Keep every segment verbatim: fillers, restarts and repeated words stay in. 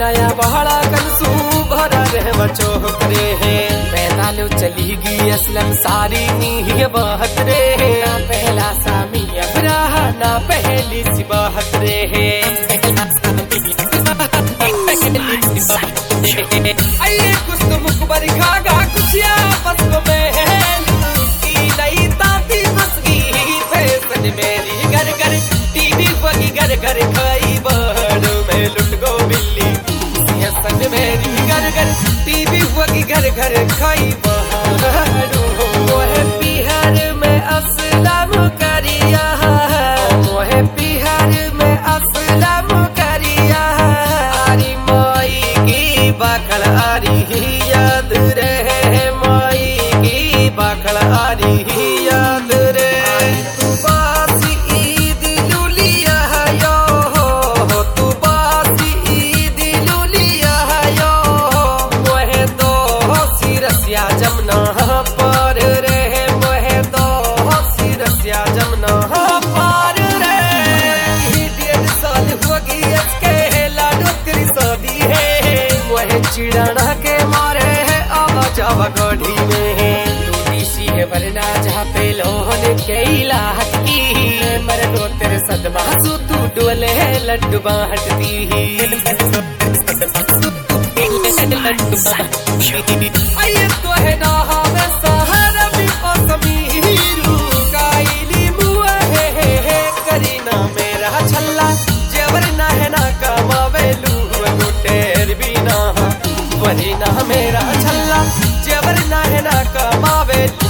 नया बहड़ा कंसू भरा रहे बचो करे है पैदालो चली गई असलम सारी नी बहत रे ना पहला सामी अबराह ना पहली सी बहत रे है आइए कुछ तो मुखबर खागा कुछ या बस में है की नई ताती बस गई फैशन मेरी घर घर टीवी वगी घर घर खाई बहड़ में लुट गो बिल्ली फैशन मेरी घर घर टीवी वगी घर घर खाई बहड़ मोहे बिहार में असलम करिया मोहे बिहार में असलम करिया आरी माई की बाखड़ आरी याद रहे माई की बाखड़ आरी याद रे तू बासी ईद लुलिया यो तू बासी ईद लुलिया यो मोहे तो सिरसिया जमना पर रहे मोहे तो सिरसिया जमना पर रे डेढ़ साल हो गई इसके लाडो तेरी शादी है मोहे चिड़ाना के मारे है आवा जावा गढ़ी में है टूटी सी है वरना जहाँ पे लोहन के इलाहत की मर दो तेरे सदमा सु तू डोले लड्डू बाहटती आइए तो है ना हमें सहारा भी समीरू काइली मुआ है, है, है करीना मेरा छल्ला जेवर ना है ना कमावेलू गुटेर भी ना वही ना मेरा छल्ला जेवर ना है ना कमावेलू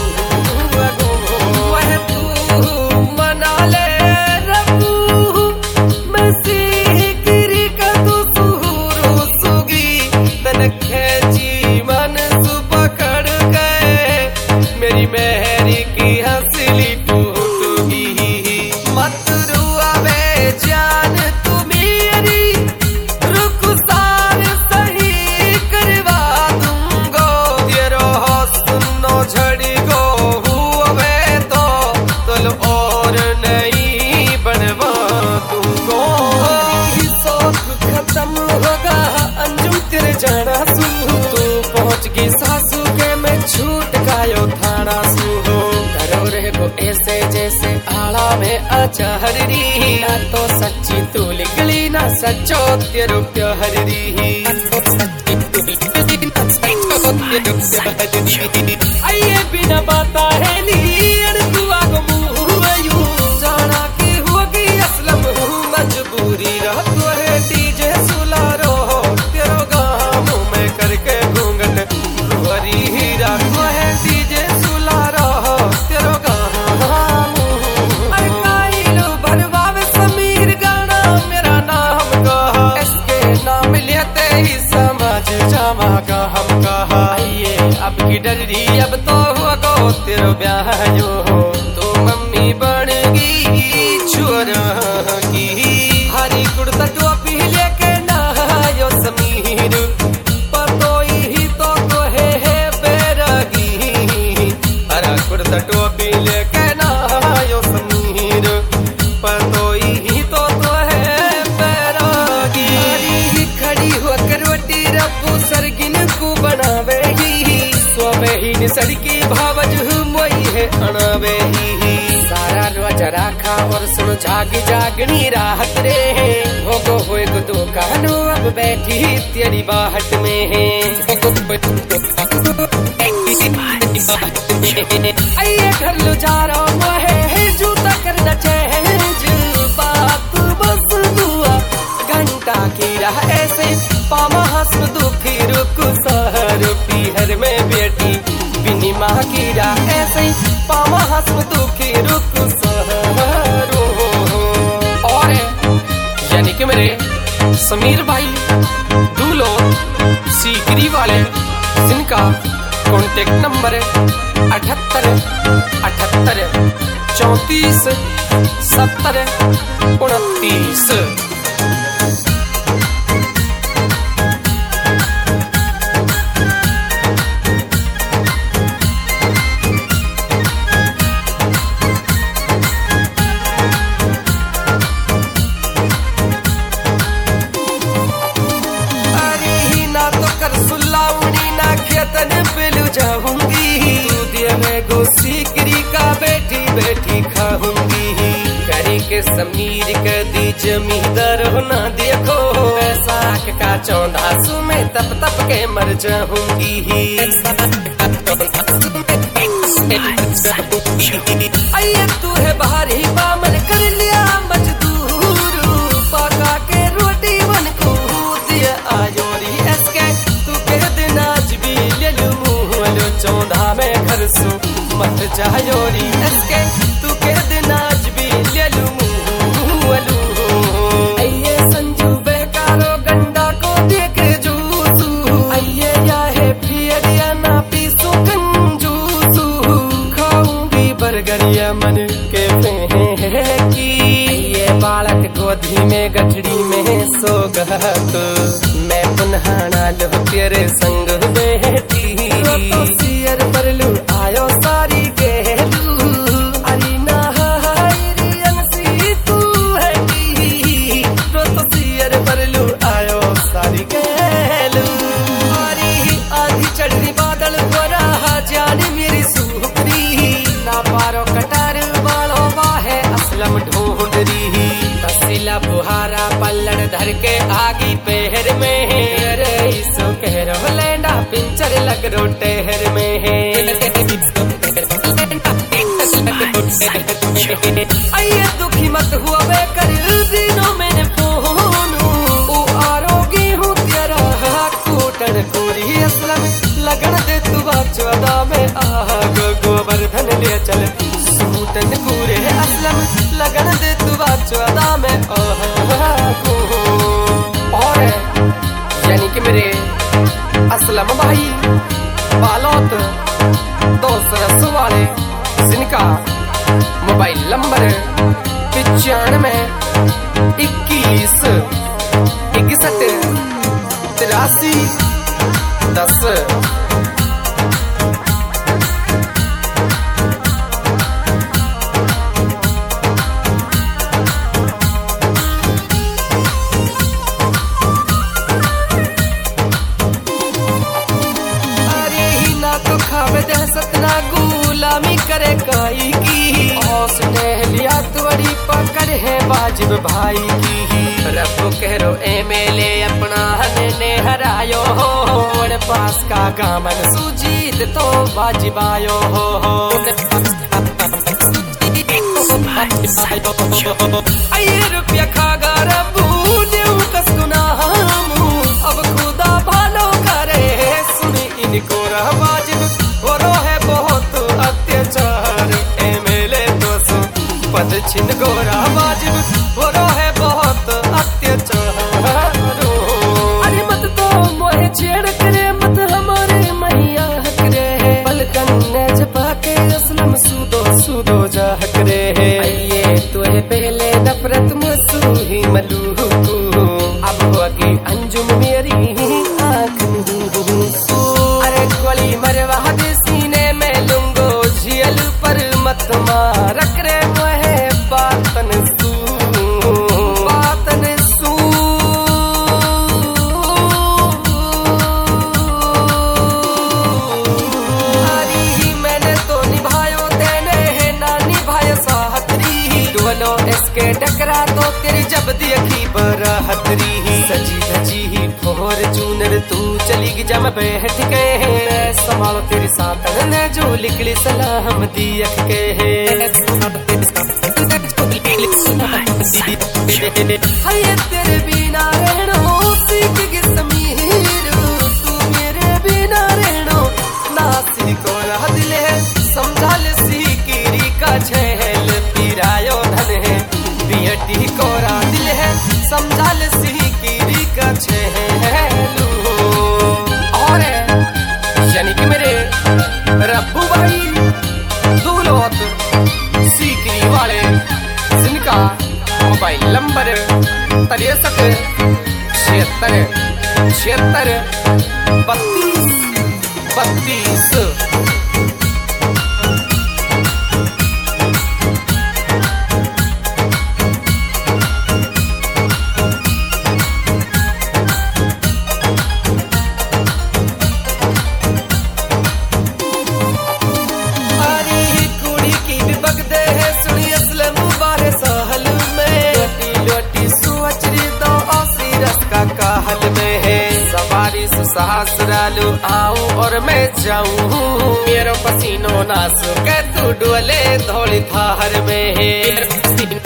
वह तू मना ले रबू मैं सिहरी का तू सुरू सुगी तन खेची मन सु पकड़ गए मेरी मेहरी की हंसली टूटगी मत रुआ वे जान तू मेरी रुखसार सही करवा दूंगो तेरो सुनो झड़ी गो हुए तो तल और नहीं बनवा दूंगो शौक खत्म होगा अंजुम तेरे जाना सू तू पहुंच गई सासू के मैं छूट गायो थाना सू हो करो रे वो ऐसे जैसे आला में अचहर री ना तो सच्ची तू निकली ना सच्चो तेरो प्यार री आइए बिना बाता है लीन तू आगो मुँह यूं जाना की होगी असलम मजबूरी रह तो है डीजे सुला रो तेरो गाम में करके घूंघट वरी हीरा तो है डीजे सुला रो तेरो गाम अरे काइलो भरवावे समीर गाना मेरा नाम कहा इसके नाम लेते ही समझ जावा का हम कहा आइए अब की डरी अब तो हुआ गो तेरो ब्याह जो तो मम्मी बन गई छोरा की हरी कुर्ता टोपी लेके नहायो समीर पतोई ही तो तो है है बैरागी हरा कुर्ता टोपी लेके नहायो समीर पतोई ही तो तो है बैरागी हरी खड़ी होकर रोटी रब्बू सरगिन को बनावे ही सोवे ही सड़की भावज मोई है अनावे ही सारा रोज राखा और सुन जाग जागनी राहत रे भोगो होए गो दुकानो अब बैठी तेरी बाहट में है आइए घर लो जा रहा है जूता करना चेंज बात बस दुआ घंटा की राह ऐसे पामा हंस दुखी रुक सहर पीहर में बेटी बिनी माँ की राह ऐसे पामा हंस दुखी रुक सहर और यानी कि मेरे समीर भाई दूलो सीकरी वाले जिनका कॉन्टेक्ट नंबर अठहत्तर अठहत्तर चौंतीस सत्तर उनतीस। अमीर कदी जमींदार ना देखो ऐसा का चौंधा सु में तप तप के मर जाऊंगी। आइए तू है बाहरी बामन कर लिया मजदूर पका के रोटी बन को दिया आयोरी इसके तू के दिन आज भी ले लू मुँह चौंधा में घर सु मत जायोरी इसके तू के दिन आज भी ले लू मुँह आइए संजू बेकारो गंडा को देख जूसू आइए या है पियर या ना पीसू कंजूसू खाऊंगी बर्गरिया मन के की ये बालक गोदी में गठड़ी में सोगत मैं पुनः लो तेरे संग बैठी तो सियर पर लू आयो सारी गेलू अरी ना हायरी अंसी तू है की तो सियर पर लू आयो सारी गेलू अरी आधी चढ़नी बादल हो रहा जानी मेरी सुपरी ना पारो कटार वालो वाहे असलम ढूंढरी तसीला बुहारा पल्लड़ धर के आगी पहर में रे सो कह रो लेंडा पिंचर लग रो टहर में है आइए दुखी मत हुआ वे कर दिनों मैंने फोन ओ आरोगी हूँ तेरा कूटन कोरी असलम लगन दे तू चौदह में आग गोवर्धन ले चल सूटन पूरे असलम लगन दे तू चौदह में आग और यानी कि मेरे असलम भाई बालोत दोस्त रस वाले जिनका मोबाइल नंबर पिचानवे इक्कीस इकसठ तिरासी दस सतना गुलामी करे काई की उसने लिया तुअड़ी पकड़ है वाजिब भाई की रब कह रो एमएलए अपना हने ने हरायो हो पास का गामन सुजीत तो वाजिब आयो हो आइए रुपया खागा रबू देऊ कसगुना हमू अब खुदा भालो करे सुनी इनको रह वाजिब हो है बहुत अत्याचार एमएलए तो सो पद छिन गोरा वाजिब हो है बहुत अत्याचार अरे मत तो मोहे छेड़ करे मत हमारे मैया करे पलकन ने जपा के असलम सूदो सूदो जा करे आइए तुहे पहले नफरत मुसू ही मलू अब होगी अंजुम मेरी आँख अरे गोली मरवा सीने में लूंगो झियल पर मत मारक रे मोहे बातन सू बातन सू अरे मैंने तो निभायो तेने है ना निभायो साहतरी डोलो इसके टकरा तो तेरी जब देखी बराहतरी सजी धजी फोर चूनर तू चली जम बैठ के संभालो तेरी सातन ने जो लिखली सलाम दी अख के हाय तेरे बिना रहनो सीख के समीर तू मेरे बिना रहनो नासी को रह दिल है समझा ले सीकरी का झेल पीरायो धन है बियटी को रह दिल है समझा ले सीकरी का झेलू और यानी कि मेरे रब्बू भाई दूलोत सीकरी वाले जिनका मोबाइल नंबर तिरसठ छिहत्तर छिहत्तर बत्तीस बत्तीस ससुरालू आऊं और मैं जाऊं, मेरो पसीनो ना सूखे तू डोले धोली थार में।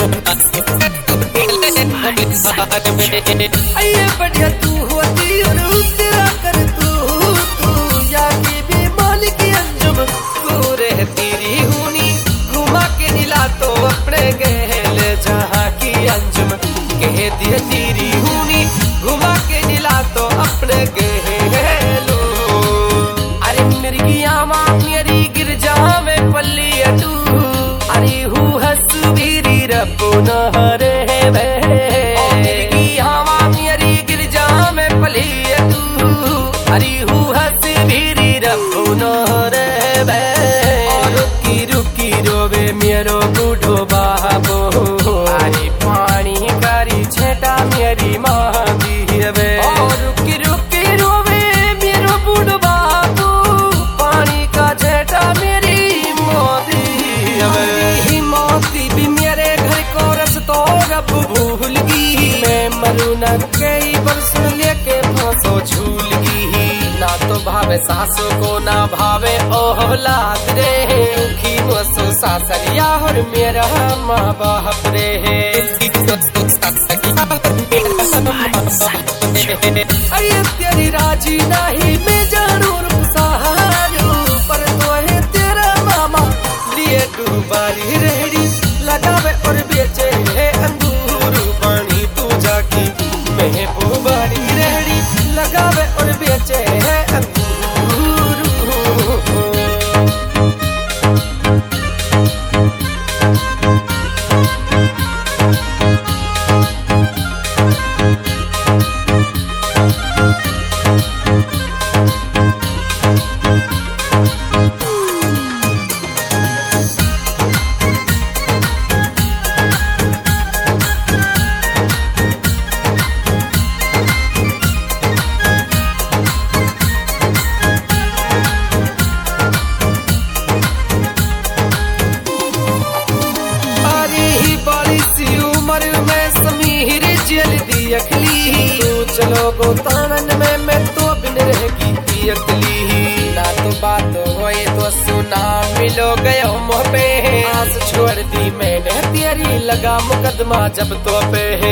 आइए बढ़िया तू होती और तेरा कर तू तू याकी भी मालिक अंजुम तू रहती रही हूनी, घुमा के नीला तो अपने गहल जहाँ की अंजुम कह दिए तेरी हूनी, घुमा के नीला तो अपने गहलो। अरे मेरी आमा मेरी गिरजा में पल्ली अटू, अरे हूँ हंस भीरी रबो नहरे वे, मेरी आमा मेरी गिरजा में पल्ली अटू, अरे हूँ हंस भीरी रबो नहरे वे। रुकी रुकी रोवे मेरो बूढ़ो बाबो, अरे पानी करी छेटा मेरी माँ दी वे। रुकी रुकी रोवे मेरो बूढ़ो बाबू, पानी का छेटा मेरी माँ दी वे। मोती भी मेरे घर को रस तो रब भूल गई, मैं मरू न कई बरस लेके फांसो झूल गई। ना तो भावे सासों को ना भावे औलाद रे, दुखी मुझसे सासरिया और मेरा माँ बाप रे। अरे तेरी राजी नहीं मैं जानू सहारू, पर तो है तेरा मामा लिए डूबारी रेड़ी लगावे और बेचे है अंगूर पानी तू जाकी, मैं बुबारी रेड़ी लगावे और बेचे है अंगूर। चलो गोतानन में मैं तो बिन रहेगी अकली, ना तो बात होए तो सुना मिलो गयो मुँह पे, आस छोड़ दी मैंने तेरी लगा मुकदमा जब तो पे है।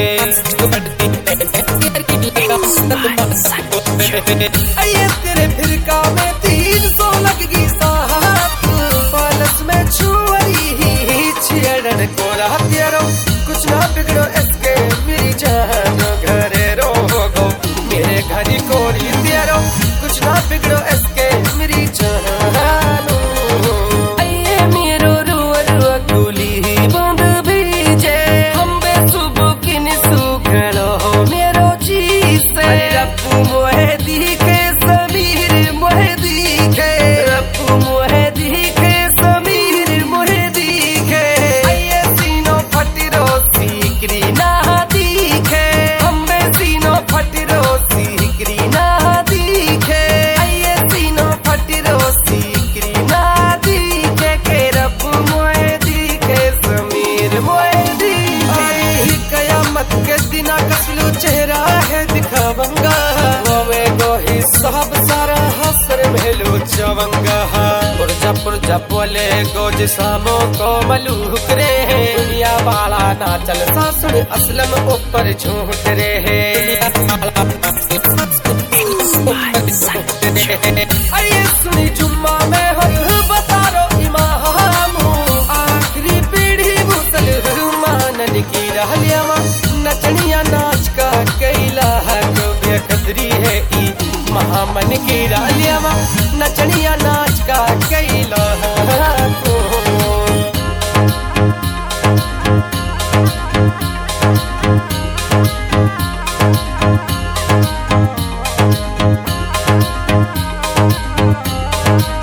आइए तेरे फिरका में तीन सौ लगगी साहब, पालस में छुआरी छिड़न को रहा तेरो, कुछ ना बिगड़ो इसके मेरी जान घरे रोगो, मेरे घरी कोरी तेरो कुछ ना बिगड़ो इसके मेरी जान। आइए मेरो रुआ रुआ गुली बंद भीजे, हम बेसुबह किन सुखलो मेरो चीज से। रब्बू मोहे दिखे समीर मोहे दिखे, रब्बू मोहे दिखे समीर मोहे दिखे। आइए सीनो फटिरो सीकरी ना दिखे, हम सीनो फटिरो सीकरी ना दिखे। आइए सीनो फटिरो सीकरी ना दिखे, के रब्बू मोहे दिखे समीर मोहे दिखे। कयामत के दिना कसलू चेहरा है दिखावंगा, वो गोही साहब सारा हसर भेलू चवंगा। पुरजा पुरजा बोले गोज सामो को मलूक रे, दुनिया वाला ना चल सासुर असलम ऊपर झूठ रे। आइए सुनी जुम्मा में हर बतारो इमामू, आखिरी पीढ़ी मुसलमान की रहलिया, नचनिया नाच का कैला जो बेकदरी है ई महामन की रहलिया, नचनिया नाच का कैला को। Thank you.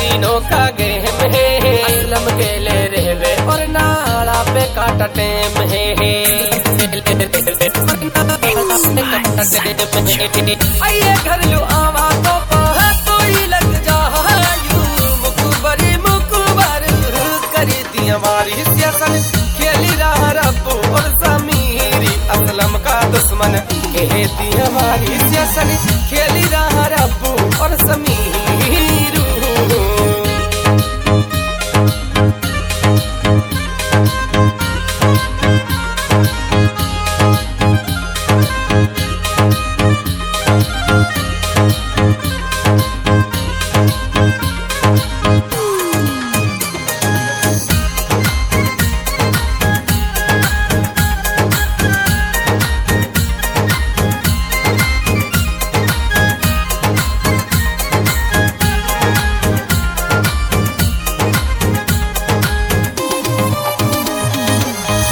तीनों का गेम है असलम के ले रहवे और नाला पे काटा टेम है आइए घर लो आवा तो तो ही लग जा मुकुबरी मुकुबर करी दी हमारी सियासन खेली रहा रब्बू और जमीरी असलम का दुश्मन कहती हमारी सियासन खेल